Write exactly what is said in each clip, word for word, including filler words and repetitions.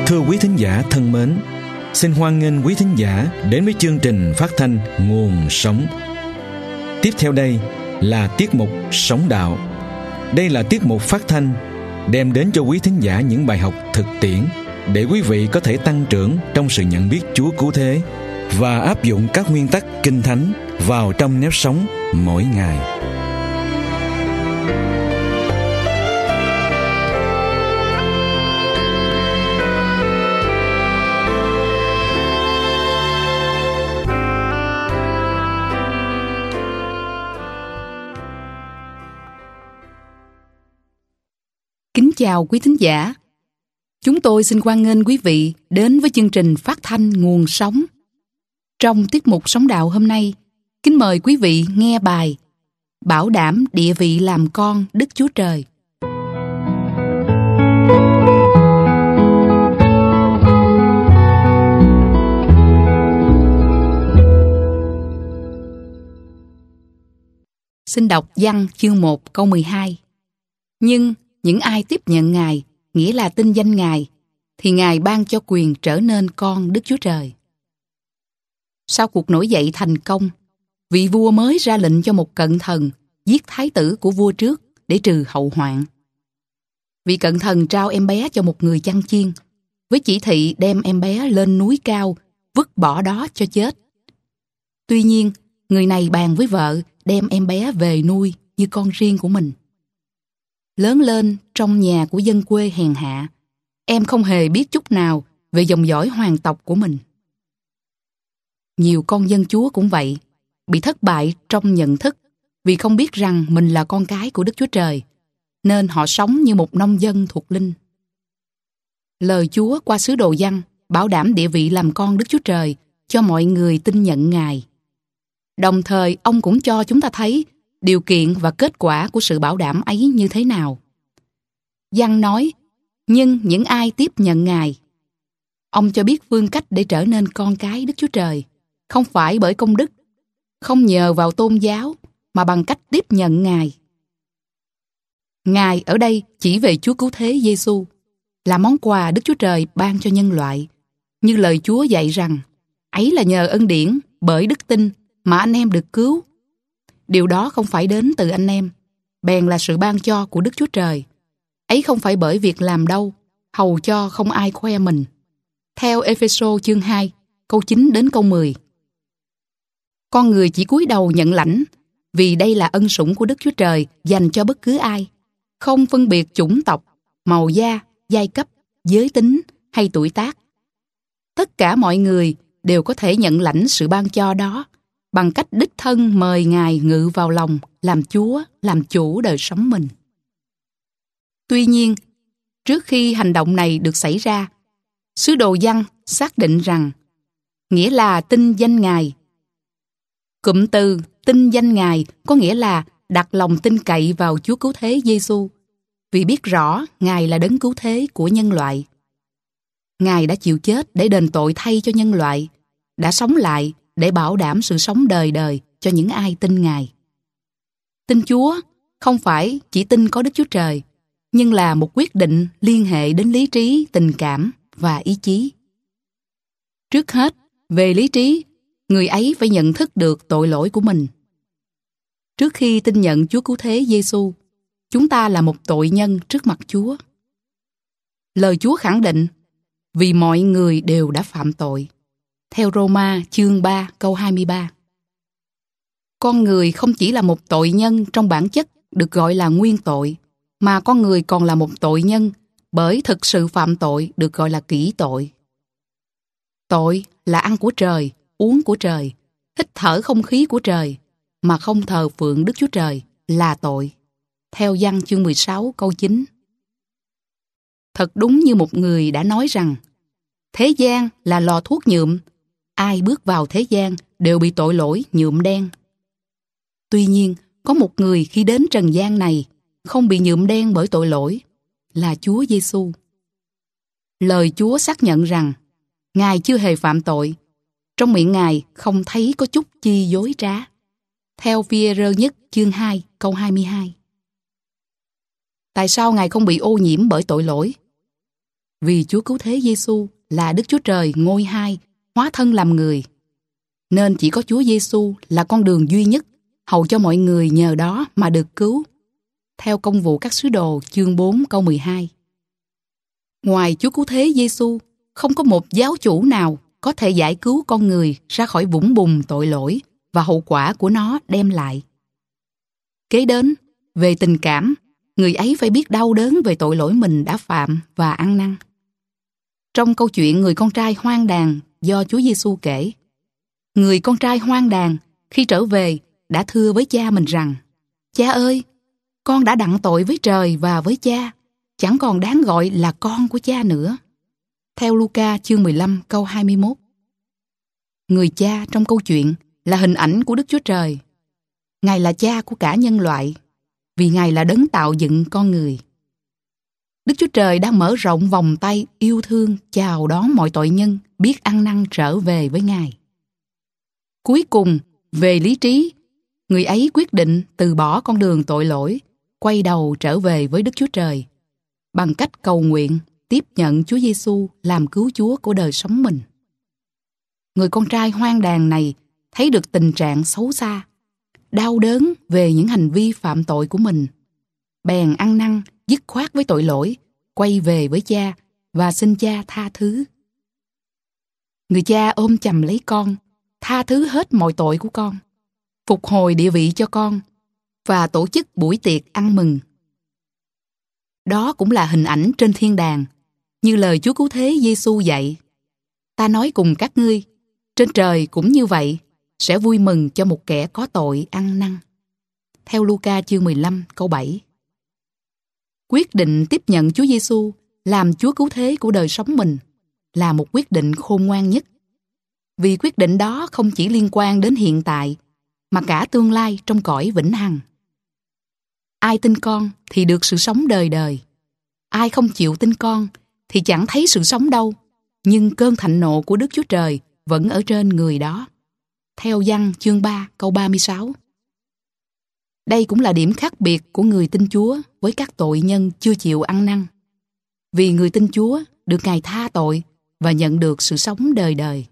Thưa quý thính giả thân mến, xin hoan nghênh quý thính giả đến với chương trình phát thanh Nguồn Sống. Tiếp theo đây là tiết mục Sống Đạo. Đây là tiết mục phát thanh đem đến cho quý thính giả những bài học thực tiễn để quý vị có thể tăng trưởng trong sự nhận biết Chúa cứu thế và áp dụng các nguyên tắc Kinh Thánh vào trong nếp sống mỗi ngày. Kính chào quý thính giả. Chúng tôi xin hoan nghênh quý vị đến với chương trình phát thanh Nguồn Sống. Trong tiết mục Sống Đạo hôm nay, kính mời quý vị nghe bài Bảo đảm địa vị làm con Đức Chúa Trời. Xin đọc Giăng chương một câu mười hai. Nhưng những ai tiếp nhận Ngài, nghĩa là tin danh Ngài, thì Ngài ban cho quyền trở nên con Đức Chúa Trời. Sau cuộc nổi dậy thành công, vị vua mới ra lệnh cho một cận thần giết thái tử của vua trước để trừ hậu hoạn. Vị cận thần trao em bé cho một người chăn chiên, với chỉ thị đem em bé lên núi cao, vứt bỏ đó cho chết. Tuy nhiên, người này bàn với vợ đem em bé về nuôi như con riêng của mình. Lớn lên trong nhà của dân quê hèn hạ, em không hề biết chút nào về dòng dõi hoàng tộc của mình. Nhiều con dân Chúa cũng vậy, bị thất bại trong nhận thức vì không biết rằng mình là con cái của Đức Chúa Trời, nên họ sống như một nông dân thuộc linh. Lời Chúa qua sứ đồ Giăng bảo đảm địa vị làm con Đức Chúa Trời cho mọi người tin nhận Ngài. Đồng thời, ông cũng cho chúng ta thấy điều kiện và kết quả của sự bảo đảm ấy như thế nào. Giăng nói, nhưng những ai tiếp nhận Ngài. Ông cho biết phương cách để trở nên con cái Đức Chúa Trời, không phải bởi công đức, không nhờ vào tôn giáo, mà bằng cách tiếp nhận Ngài. Ngài ở đây chỉ về Chúa Cứu Thế Giêsu, là món quà Đức Chúa Trời ban cho nhân loại, như lời Chúa dạy rằng, ấy là nhờ ân điển, bởi đức tin mà anh em được cứu. Điều đó không phải đến từ anh em, bèn là sự ban cho của Đức Chúa Trời. Ấy không phải bởi việc làm đâu, hầu cho không ai khoe mình. Theo Ê-phê-sô chương hai, câu chín đến câu mười. Con người chỉ cúi đầu nhận lãnh, vì đây là ân sủng của Đức Chúa Trời dành cho bất cứ ai, không phân biệt chủng tộc, màu da, giai cấp, giới tính hay tuổi tác. Tất cả mọi người đều có thể nhận lãnh sự ban cho đó, bằng cách đích thân mời Ngài ngự vào lòng, làm Chúa, làm chủ đời sống mình. Tuy nhiên, trước khi hành động này được xảy ra, sứ đồ Giăng xác định rằng, nghĩa là tin danh Ngài. Cụm từ tin danh Ngài có nghĩa là đặt lòng tin cậy vào Chúa Cứu Thế Giêsu, vì biết rõ Ngài là đấng cứu thế của nhân loại. Ngài đã chịu chết để đền tội thay cho nhân loại, đã sống lại để bảo đảm sự sống đời đời cho những ai tin Ngài. Tin Chúa không phải chỉ tin có Đức Chúa Trời, nhưng là một quyết định liên hệ đến lý trí, tình cảm và ý chí. Trước hết, về lý trí, người ấy phải nhận thức được tội lỗi của mình. Trước khi tin nhận Chúa Cứu Thế Giêsu, chúng ta là một tội nhân trước mặt Chúa. Lời Chúa khẳng định, vì mọi người đều đã phạm tội. Theo Roma chương ba câu hai mươi ba. Con người không chỉ là một tội nhân trong bản chất được gọi là nguyên tội, mà con người còn là một tội nhân bởi thực sự phạm tội được gọi là kỹ tội. Tội là ăn của trời, uống của trời, hít thở không khí của trời, mà không thờ phượng Đức Chúa Trời là tội. Theo Giăng chương mười sáu câu chín. Thật đúng như một người đã nói rằng, thế gian là lò thuốc nhuộm, ai bước vào thế gian đều bị tội lỗi nhuộm đen. Tuy nhiên, có một người khi đến trần gian này không bị nhuộm đen bởi tội lỗi, là Chúa Giêsu. Lời Chúa xác nhận rằng Ngài chưa hề phạm tội, trong miệng Ngài không thấy có chút chi dối trá. Theo Phi-e-rơ nhất chương hai câu hai mươi hai. Tại sao Ngài không bị ô nhiễm bởi tội lỗi? Vì Chúa Cứu Thế Giêsu là Đức Chúa Trời ngôi hai, hóa thân làm người, nên chỉ có Chúa Giêsu là con đường duy nhất hầu cho mọi người nhờ đó mà được cứu. Theo Công vụ các sứ đồ chương bốn câu mười hai. Ngoài Chúa Cứu Thế Giêsu, không có một giáo chủ nào có thể giải cứu con người ra khỏi vũng bùn tội lỗi và hậu quả của nó đem lại. Kế đến, về tình cảm, người ấy phải biết đau đớn về tội lỗi mình đã phạm và ăn năn. Trong câu chuyện người con trai hoang đàn do Chúa Giêsu kể, người con trai hoang đàn khi trở về đã thưa với cha mình rằng: Cha ơi, con đã đặng tội với trời và với cha, chẳng còn đáng gọi là con của cha nữa. Theo Luca chương mười lăm câu hai mươi mốt. Người cha trong câu chuyện là hình ảnh của Đức Chúa Trời. Ngài là cha của cả nhân loại, vì Ngài là đấng tạo dựng con người. Đức Chúa Trời đang mở rộng vòng tay yêu thương chào đón mọi tội nhân biết ăn năn trở về với Ngài. Cuối cùng, về lý trí, người ấy quyết định từ bỏ con đường tội lỗi, quay đầu trở về với Đức Chúa Trời bằng cách cầu nguyện tiếp nhận Chúa Giêsu làm cứu Chúa của đời sống mình. Người con trai hoang đàn này thấy được tình trạng xấu xa, đau đớn về những hành vi phạm tội của mình, bèn ăn năn dứt khoát với tội lỗi, quay về với cha và xin cha tha thứ. Người cha ôm chầm lấy con, tha thứ hết mọi tội của con, phục hồi địa vị cho con và tổ chức buổi tiệc ăn mừng. Đó cũng là hình ảnh trên thiên đàng, như lời Chúa Cứu Thế Giêsu dạy: Ta nói cùng các ngươi, trên trời cũng như vậy, sẽ vui mừng cho một kẻ có tội ăn năn. Theo Luca chương mười lăm câu bảy. Quyết định tiếp nhận Chúa Giêsu làm Chúa Cứu Thế của đời sống mình là một quyết định khôn ngoan nhất. Vì quyết định đó không chỉ liên quan đến hiện tại, mà cả tương lai trong cõi vĩnh hằng. Ai tin con thì được sự sống đời đời. Ai không chịu tin con thì chẳng thấy sự sống đâu, nhưng cơn thạnh nộ của Đức Chúa Trời vẫn ở trên người đó. Theo Giăng chương ba câu ba mươi sáu. Đây cũng là điểm khác biệt của người tin Chúa với các tội nhân chưa chịu ăn năn. Vì người tin Chúa được Ngài tha tội và nhận được sự sống đời đời.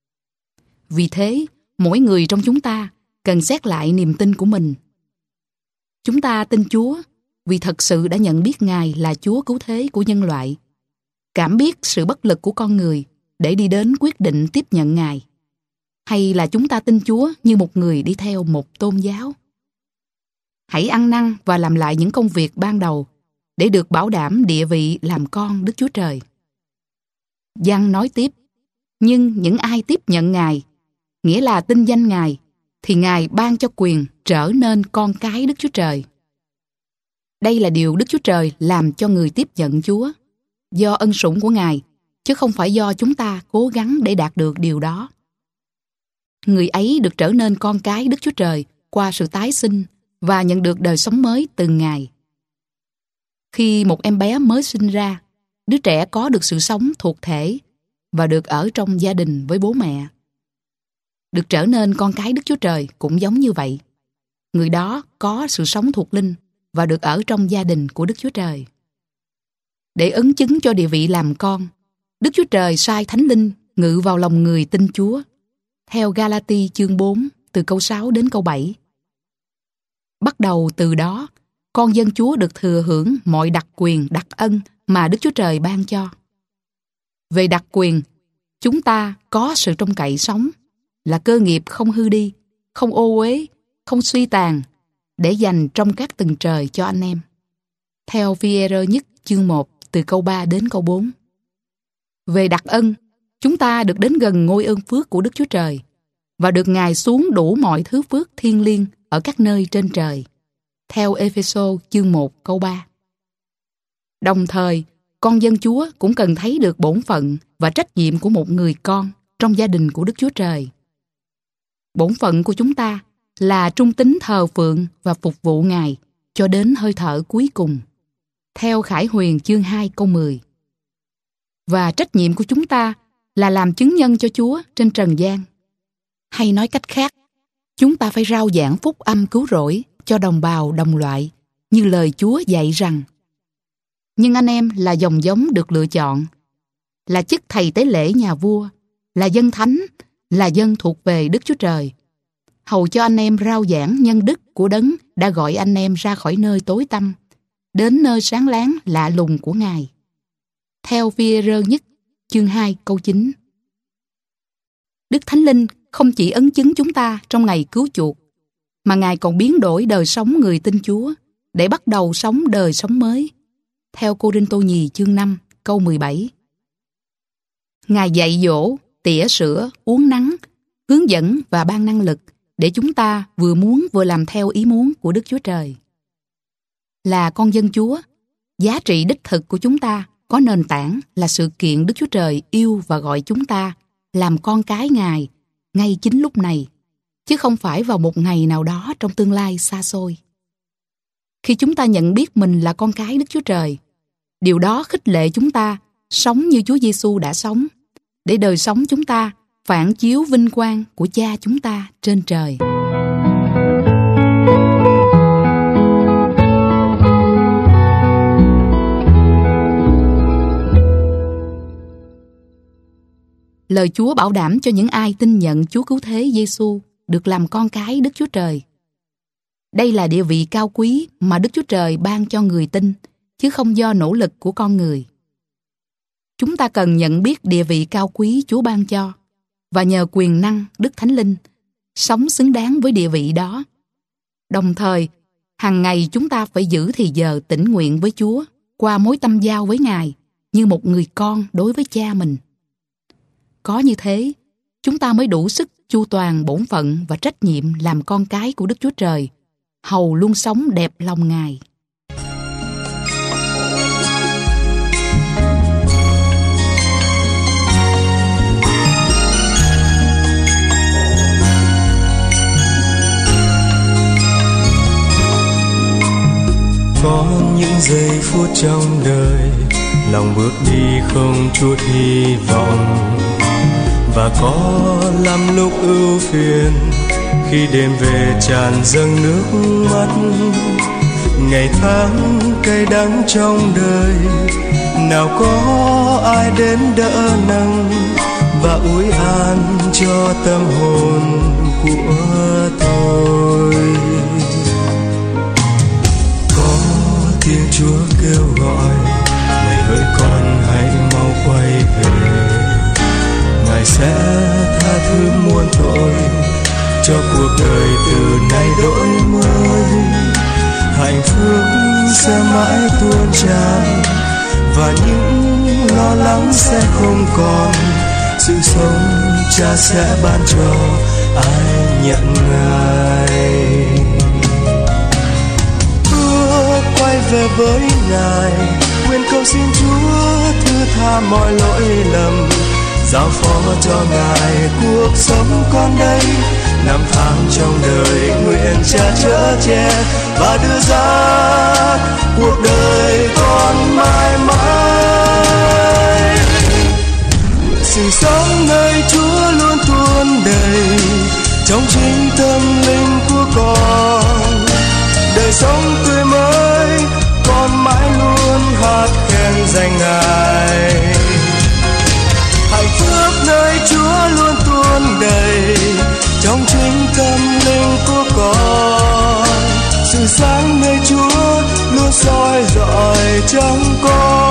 Vì thế, mỗi người trong chúng ta cần xét lại niềm tin của mình. Chúng ta tin Chúa vì thật sự đã nhận biết Ngài là Chúa Cứu Thế của nhân loại, cảm biết sự bất lực của con người để đi đến quyết định tiếp nhận Ngài. Hay là chúng ta tin Chúa như một người đi theo một tôn giáo? Hãy ăn năn và làm lại những công việc ban đầu để được bảo đảm địa vị làm con Đức Chúa Trời. Giăng nói tiếp, nhưng những ai tiếp nhận Ngài, nghĩa là tin danh Ngài, thì Ngài ban cho quyền trở nên con cái Đức Chúa Trời. Đây là điều Đức Chúa Trời làm cho người tiếp nhận Chúa, do ân sủng của Ngài, chứ không phải do chúng ta cố gắng để đạt được điều đó. Người ấy được trở nên con cái Đức Chúa Trời qua sự tái sinh và nhận được đời sống mới từ Ngài. Khi một em bé mới sinh ra, đứa trẻ có được sự sống thuộc thể và được ở trong gia đình với bố mẹ. Được trở nên con cái Đức Chúa Trời cũng giống như vậy. Người đó có sự sống thuộc linh và được ở trong gia đình của Đức Chúa Trời. Để ấn chứng cho địa vị làm con, Đức Chúa Trời sai Thánh Linh ngự vào lòng người tin Chúa. Theo Ga-la-ti chương bốn, từ câu sáu đến câu bảy. Bắt đầu từ đó, con dân Chúa được thừa hưởng mọi đặc quyền, đặc ân mà Đức Chúa Trời ban cho. Về đặc quyền, chúng ta có sự trông cậy sống, là cơ nghiệp không hư đi, không ô uế, không suy tàn, để dành trong các tầng trời cho anh em. Theo Phi-e-rơ nhất chương một, từ câu ba đến câu bốn. Về đặc ân, chúng ta được đến gần ngôi ơn phước của Đức Chúa Trời và được Ngài xuống đủ mọi thứ phước thiêng liêng ở các nơi trên trời. Theo Ê-phê-sô chương một câu ba. Đồng thời, con dân Chúa cũng cần thấy được bổn phận và trách nhiệm của một người con trong gia đình của Đức Chúa Trời. Bổn phận của chúng ta là trung tín thờ phượng và phục vụ Ngài cho đến hơi thở cuối cùng. Theo Khải Huyền chương hai câu mười. Và trách nhiệm của chúng ta là làm chứng nhân cho Chúa trên trần gian. Hay nói cách khác, chúng ta phải rao giảng phúc âm cứu rỗi cho đồng bào đồng loại, như lời Chúa dạy rằng: Nhưng anh em là dòng giống được lựa chọn, là chức thầy tế lễ nhà vua, là dân thánh, là dân thuộc về Đức Chúa Trời, hầu cho anh em rao giảng nhân đức của Đấng đã gọi anh em ra khỏi nơi tối tăm, đến nơi sáng láng lạ lùng của Ngài. Theo Phi-e-rơ nhất, chương hai câu chín. Đức Thánh Linh không chỉ ấn chứng chúng ta trong ngày cứu chuộc, mà Ngài còn biến đổi đời sống người tin Chúa để bắt đầu sống đời sống mới. Theo Cô-rinh-tô nhì chương năm câu mười bảy. Ngài dạy dỗ, tỉa sữa, uốn nắn, hướng dẫn và ban năng lực để chúng ta vừa muốn vừa làm theo ý muốn của Đức Chúa Trời. Là con dân Chúa, giá trị đích thực của chúng ta có nền tảng là sự kiện Đức Chúa Trời yêu và gọi chúng ta làm con cái Ngài ngay chính lúc này, chứ không phải vào một ngày nào đó trong tương lai xa xôi. Khi chúng ta nhận biết mình là con cái Đức Chúa Trời, điều đó khích lệ chúng ta sống như Chúa Giêsu đã sống, để đời sống chúng ta phản chiếu vinh quang của Cha chúng ta trên trời. Lời Chúa bảo đảm cho những ai tin nhận Chúa Cứu Thế Giêsu được làm con cái Đức Chúa Trời. Đây là địa vị cao quý mà Đức Chúa Trời ban cho người tin, chứ không do nỗ lực của con người. Chúng ta cần nhận biết địa vị cao quý Chúa ban cho, và nhờ quyền năng Đức Thánh Linh, sống xứng đáng với địa vị đó. Đồng thời, hàng ngày chúng ta phải giữ thì giờ tĩnh nguyện với Chúa qua mối tâm giao với Ngài như một người con đối với Cha mình. Có như thế, chúng ta mới đủ sức chu toàn bổn phận và trách nhiệm làm con cái của Đức Chúa Trời, hầu luôn sống đẹp lòng Ngài. Có những giây phút trong đời lòng bước đi không chút hy vọng, và có lắm lúc ưu phiền khi đêm về tràn dâng nước mắt. Ngày tháng cay đắng trong đời, nào có ai đến đỡ nâng và ủi an cho tâm hồn của tôi. Có tiếng Chúa kêu gọi, này hỡi con hãy mau quay về. Ngài sẽ tha thứ muôn tội, cho cuộc đời từ nay đổi mới. Hạnh phúc sẽ mãi tuôn tràn, và những lo lắng sẽ không còn. Sự sống Cha sẽ ban cho ai nhận Ngài. Ước quay về với Ngài, nguyện cầu xin Chúa thứ tha mọi lỗi lầm, giao phó cho Ngài cuộc sống con đây. Năm tháng trong đời nguyện Cha chở che và đưa ra cuộc đời con mãi mãi. Sự sống nơi Chúa luôn tuôn đầy trong chính tâm linh của con. Đời sống tươi mới con mãi luôn hát khen danh Ngài. Hạnh phúc nơi Chúa luôn tuôn đầy trong chính tâm linh của con. Sự sáng nơi Chúa luôn soi rọi trong con.